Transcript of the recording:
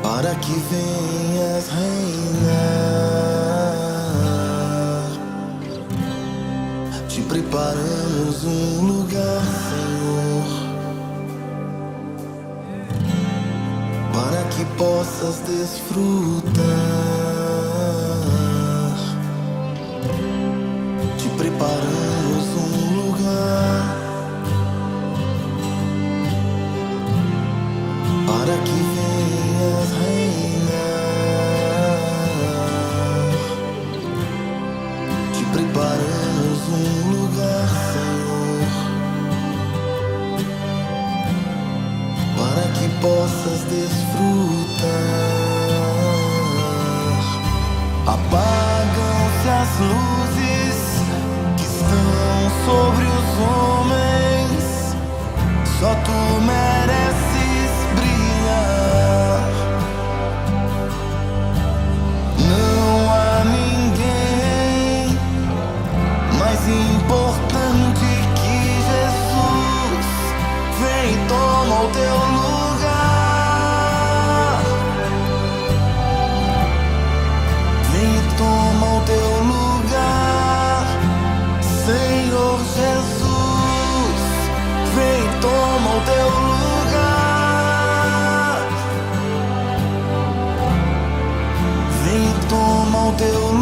para que venhas reinar. Te preparamos um lugar, Senhor, para que possas desfrutar. Te preparamos um lugar para que venhas reinar. Te preparamos um lugar, Senhor, para que possas desfrutar. Apagam-se as luzes que estão sobre os homens, só tu mereces brilhar. Não há ninguém mais importante que Jesus. Vem e toma o teu lugar. Vem e toma o teu lugar, Senhor Jesus. Vem e toma o teu lugar. Vem e toma o teu lugar.